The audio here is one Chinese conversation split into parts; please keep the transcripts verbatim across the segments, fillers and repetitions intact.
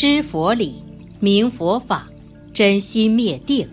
知佛理，明佛法，真心灭定。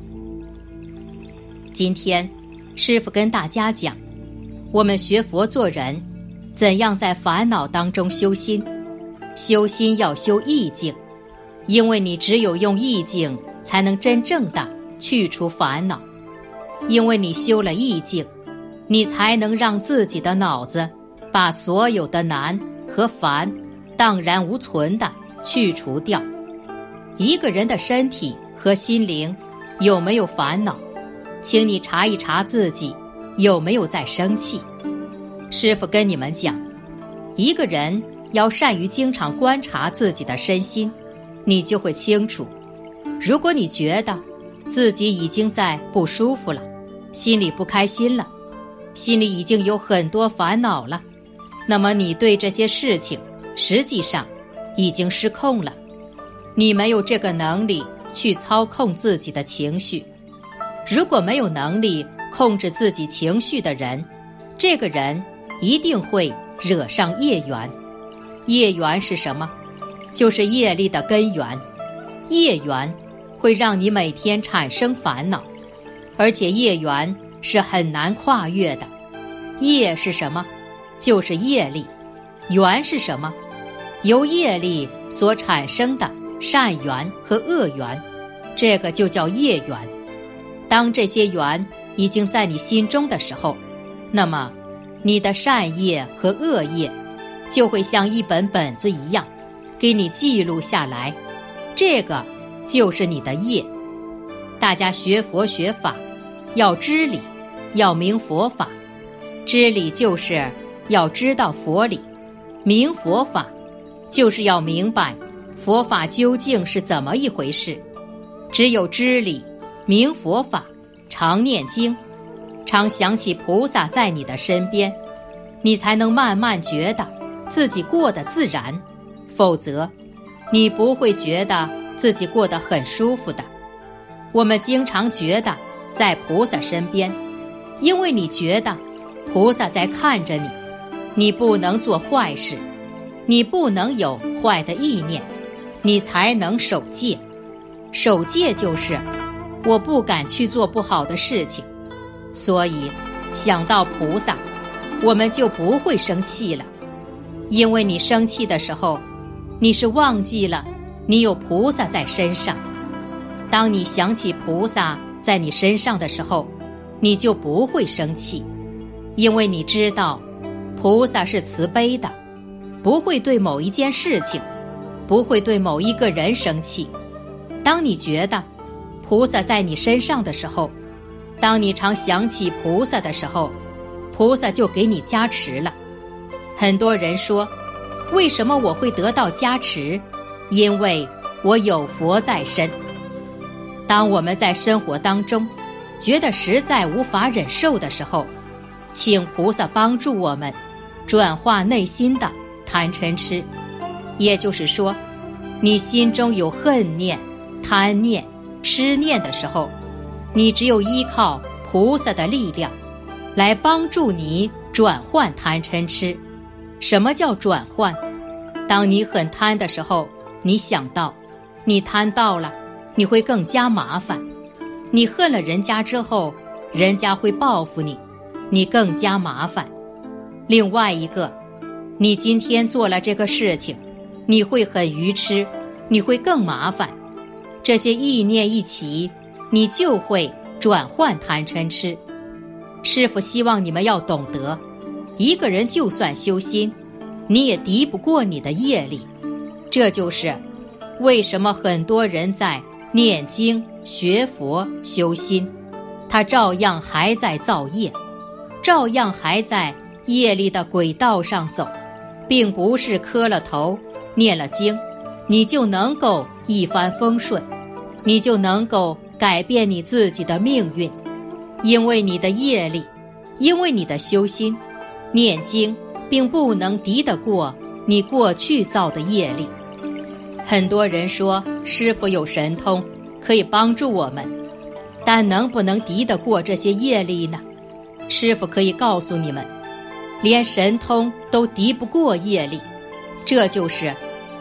今天师父跟大家讲，我们学佛做人，怎样在烦恼当中修心。修心要修意境，因为你只有用意境才能真正的去除烦恼。因为你修了意境，你才能让自己的脑子把所有的难和烦荡然无存的去除掉。一个人的身体和心灵有没有烦恼，请你查一查自己有没有在生气。师父跟你们讲，一个人要善于经常观察自己的身心，你就会清楚，如果你觉得自己已经在不舒服了，心里不开心了，心里已经有很多烦恼了，那么你对这些事情实际上已经失控了。你没有这个能力去操控自己的情绪。如果没有能力控制自己情绪的人，这个人一定会惹上业缘。业缘是什么？就是业力的根源。业缘会让你每天产生烦恼，而且业缘是很难跨越的。业是什么？就是业力。缘是什么？由业力所产生的善缘和恶缘，这个就叫业缘。当这些缘已经在你心中的时候，那么你的善业和恶业就会像一本本子一样给你记录下来，这个就是你的业。大家学佛学法要知理，要明佛法。知理就是要知道佛理，明佛法就是要明白佛法究竟是怎么一回事。只有知理明佛法，常念经，常想起菩萨在你的身边，你才能慢慢觉得自己过得自然，否则你不会觉得自己过得很舒服的。我们经常觉得在菩萨身边，因为你觉得菩萨在看着你，你不能做坏事，你不能有坏的意念，你才能守戒。守戒就是我不敢去做不好的事情，所以想到菩萨，我们就不会生气了。因为你生气的时候，你是忘记了你有菩萨在身上。当你想起菩萨在你身上的时候，你就不会生气，因为你知道菩萨是慈悲的，不会对某一件事情，不会对某一个人生气。当你觉得菩萨在你身上的时候，当你常想起菩萨的时候，菩萨就给你加持了。很多人说，为什么我会得到加持？因为我有佛在身。当我们在生活当中觉得实在无法忍受的时候，请菩萨帮助我们转化内心的贪嗔痴。也就是说，你心中有恨念、贪念、痴念的时候，你只有依靠菩萨的力量来帮助你转换贪嗔痴。什么叫转换？当你很贪的时候，你想到你贪到了，你会更加麻烦。你恨了人家之后，人家会报复你，你更加麻烦。另外一个，你今天做了这个事情，你会很愚痴，你会更麻烦。这些意念一起，你就会转换贪嗔痴。师父希望你们要懂得，一个人就算修心，你也敌不过你的业力。这就是为什么很多人在念经、学佛、修心，他照样还在造业，照样还在业力的轨道上走，并不是磕了头、念了经，你就能够一帆风顺，你就能够改变你自己的命运。因为你的业力，因为你的修心，念经并不能敌得过你过去造的业力。很多人说师父有神通可以帮助我们，但能不能敌得过这些业力呢？师父可以告诉你们，连神通都敌不过业力。这就是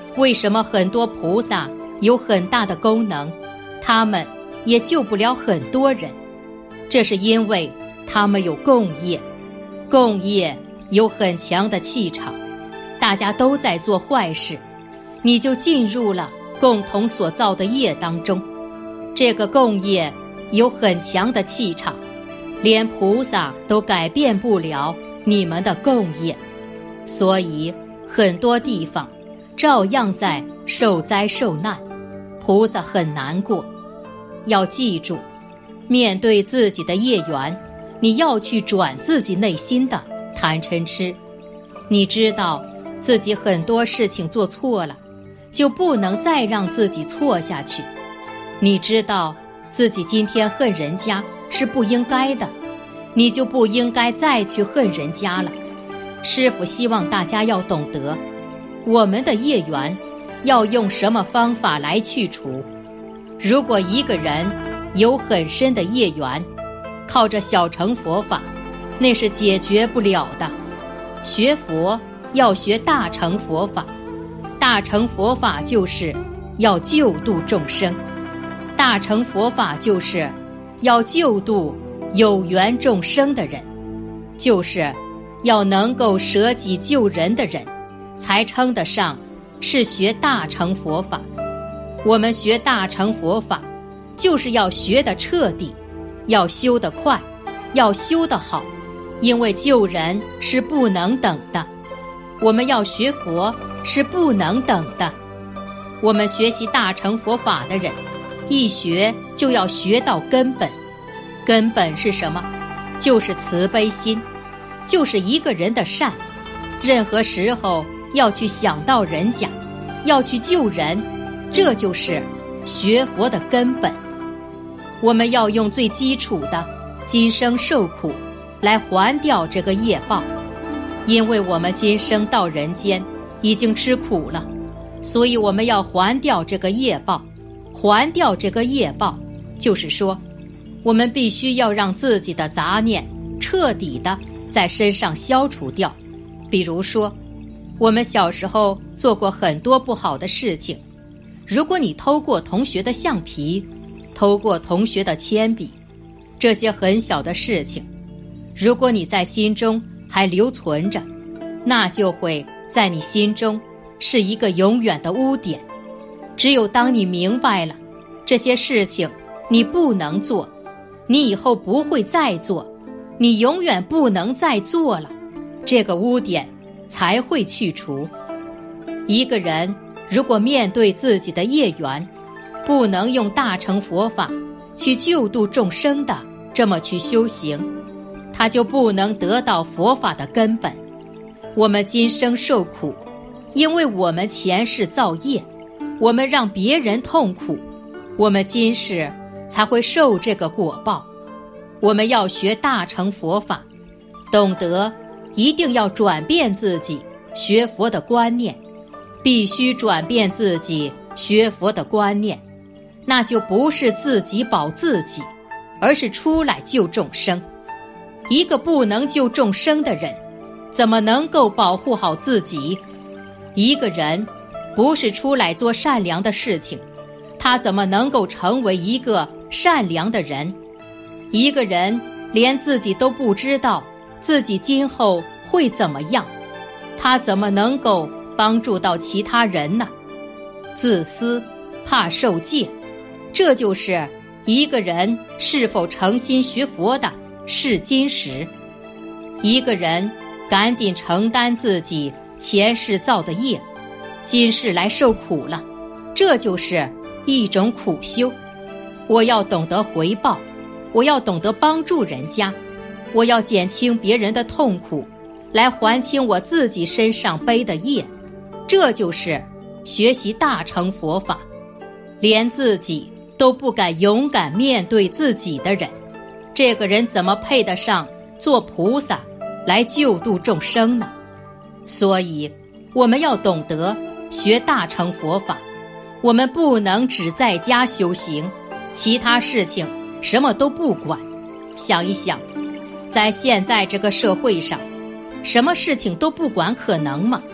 为什么很多菩萨有很大的功能，他们也救不了很多人？这是因为他们有共业，共业有很强的气场，大家都在做坏事，你就进入了共同所造的业当中。这个共业有很强的气场，连菩萨都改变不了你们的共业，所以很多地方照样在受灾受难，菩萨很难过。要记住，面对自己的业缘，你要去转自己内心的贪嗔痴。你知道自己很多事情做错了，就不能再让自己错下去。你知道自己今天恨人家是不应该的，你就不应该再去恨人家了。师父希望大家要懂得，我们的业缘要用什么方法来去除。如果一个人有很深的业缘，靠着小乘佛法，那是解决不了的。学佛要学大乘佛法，大乘佛法就是要救度众生，大乘佛法就是要救度有缘众生的人，就是要能够舍己救人的人，才称得上是学大乘佛法。我们学大乘佛法，就是要学得彻底，要修得快，要修得好，因为救人是不能等的。我们要学佛是不能等的。我们学习大乘佛法的人，一学就要学到根本。根本是什么？就是慈悲心，就是一个人的善。任何时候要去想到人家，要去救人，这就是学佛的根本。我们要用最基础的今生受苦来还掉这个业报，因为我们今生到人间已经吃苦了，所以我们要还掉这个业报。还掉这个业报，就是说我们必须要让自己的杂念彻底的在身上消除掉。比如说，我们小时候做过很多不好的事情，如果你偷过同学的橡皮，偷过同学的铅笔，这些很小的事情，如果你在心中还留存着，那就会在你心中是一个永远的污点。只有当你明白了这些事情你不能做，你以后不会再做，你永远不能再做了，这个污点才会去除。一个人如果面对自己的业缘，不能用大乘佛法去救度众生的这么去修行，他就不能得到佛法的根本。我们今生受苦，因为我们前世造业，我们让别人痛苦，我们今世才会受这个果报。我们要学大乘佛法，懂得一定要转变自己学佛的观念，必须转变自己学佛的观念，那就不是自己保自己，而是出来救众生。一个不能救众生的人，怎么能够保护好自己？一个人不是出来做善良的事情，他怎么能够成为一个善良的人？一个人连自己都不知道自己今后会怎么样，他怎么能够帮助到其他人呢？自私，怕受戒，这就是一个人是否诚心学佛的试金石。一个人赶紧承担自己前世造的业，今世来受苦了，这就是一种苦修。我要懂得回报，我要懂得帮助人家，我要减轻别人的痛苦，来还清我自己身上背的业，这就是学习大乘佛法。连自己都不敢勇敢面对自己的人，这个人怎么配得上做菩萨来救度众生呢？所以我们要懂得学大乘佛法，我们不能只在家修行，其他事情什么都不管。想一想，在现在这个社会上，什么事情都不管可能吗？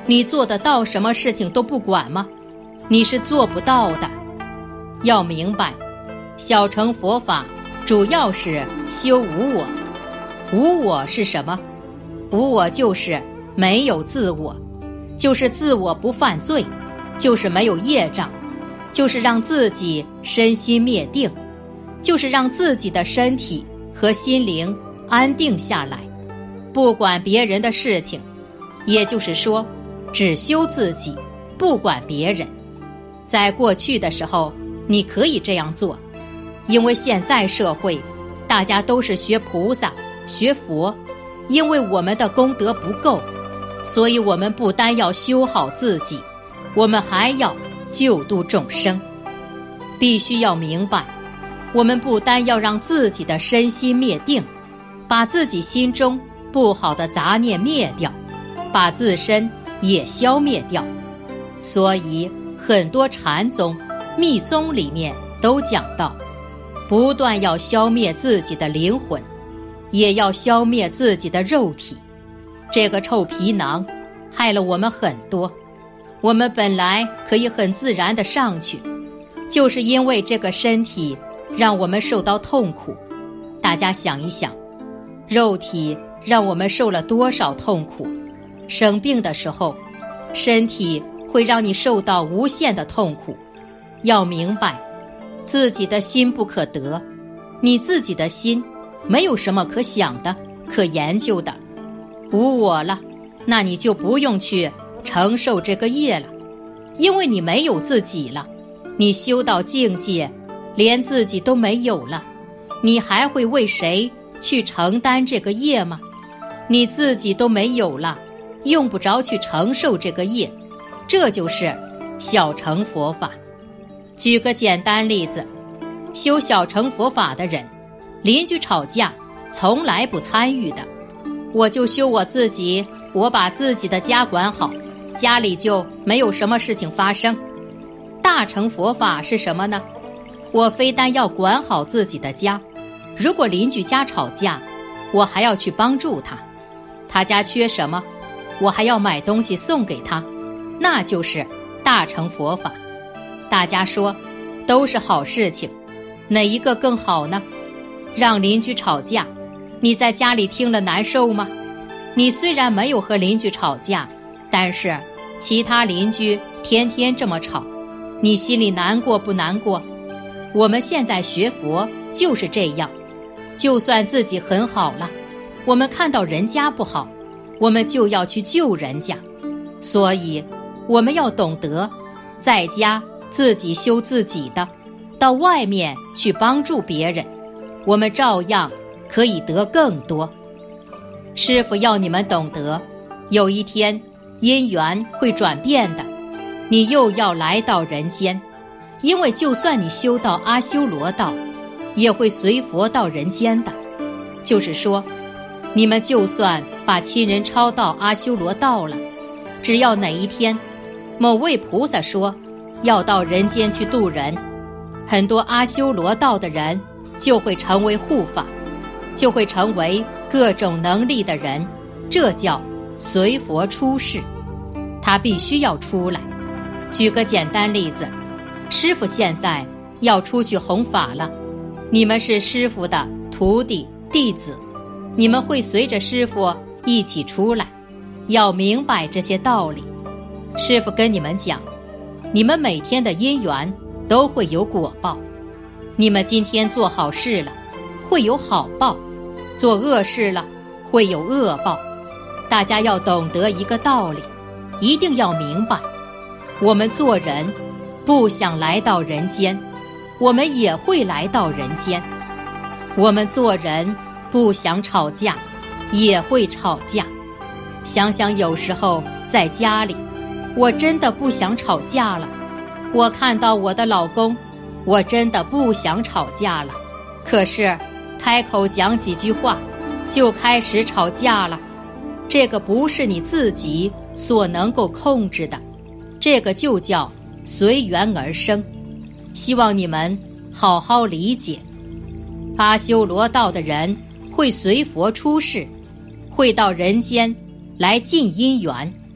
你做得到什么事情都不管吗？你是做不到的。要明白，小乘佛法主要是修无我。无我是什么？无我就是没有自我，就是自我不犯罪，就是没有业障，就是让自己身心灭定，就是让自己的身体和心灵安定下来，不管别人的事情。也就是说，只修自己，不管别人。在过去的时候，你可以这样做，因为现在社会大家都是学菩萨学佛，因为我们的功德不够，所以我们不单要修好自己，我们还要救度众生。必须要明白，我们不单要让自己的身心灭定，把自己心中不好的杂念灭掉，把自身也消灭掉。所以很多禅宗密宗里面都讲到，不断要消灭自己的灵魂，也要消灭自己的肉体。这个臭皮囊害了我们很多，我们本来可以很自然地上去，就是因为这个身体让我们受到痛苦。大家想一想，肉体让我们受了多少痛苦？生病的时候，身体会让你受到无限的痛苦。要明白，自己的心不可得，你自己的心没有什么可想的、可研究的。无我了，那你就不用去承受这个业了，因为你没有自己了。你修到境界，连自己都没有了，你还会为谁去承担这个业吗？你自己都没有了，用不着去承受这个业。这就是小乘佛法。举个简单例子，修小乘佛法的人，邻居吵架从来不参与的。我就修我自己，我把自己的家管好，家里就没有什么事情发生。大乘佛法是什么呢？我非但要管好自己的家，如果邻居家吵架，我还要去帮助他。他家缺什么，我还要买东西送给他，那就是大乘佛法。大家说都是好事情，哪一个更好呢？让邻居吵架，你在家里听了难受吗？你虽然没有和邻居吵架，但是其他邻居天天这么吵，你心里难过不难过？我们现在学佛就是这样，就算自己很好了，我们看到人家不好，我们就要去救人家。所以我们要懂得，在家自己修自己的，到外面去帮助别人，我们照样可以得更多。师父要你们懂得，有一天因缘会转变的，你又要来到人间。因为就算你修到阿修罗道，也会随佛到人间的。就是说，你们就算把亲人抄到阿修罗道了，只要哪一天某位菩萨说要到人间去度人，很多阿修罗道的人就会成为护法，就会成为各种能力的人。这叫随佛出世，他必须要出来。举个简单例子，师父现在要出去弘法了，你们是师父的徒弟弟子，你们会随着师父一起出来，要明白这些道理。师父跟你们讲，你们每天的因缘都会有果报，你们今天做好事了，会有好报；做恶事了，会有恶报。大家要懂得一个道理，一定要明白，我们做人不想来到人间，我们也会来到人间。我们做人不想吵架，也会吵架。想想有时候在家里，我真的不想吵架了，我看到我的老公，我真的不想吵架了，可是开口讲几句话就开始吵架了。这个不是你自己所能够控制的，这个就叫随缘而生。希望你们好好理解。阿修罗道的人会随佛出世，会到人间来尽因缘。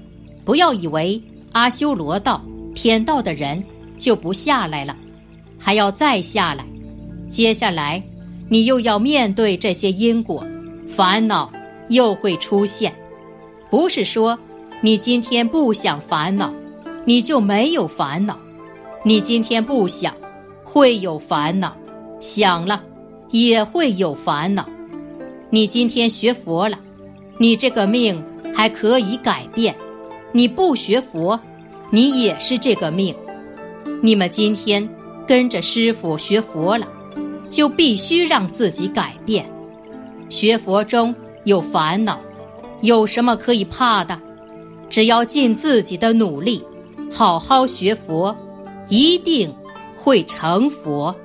不要以为阿修罗道、天道的人就不下来了，还要再下来。接下来你又要面对这些因果，烦恼又会出现。不是说你今天不想烦恼，你就没有烦恼。你今天不想，会有烦恼；想了，也会有烦恼。你今天学佛了，你这个命还可以改变。你不学佛，你也是这个命。你们今天跟着师父学佛了，就必须让自己改变。学佛中有烦恼，有什么可以怕的？只要尽自己的努力，好好学佛，一定会成佛。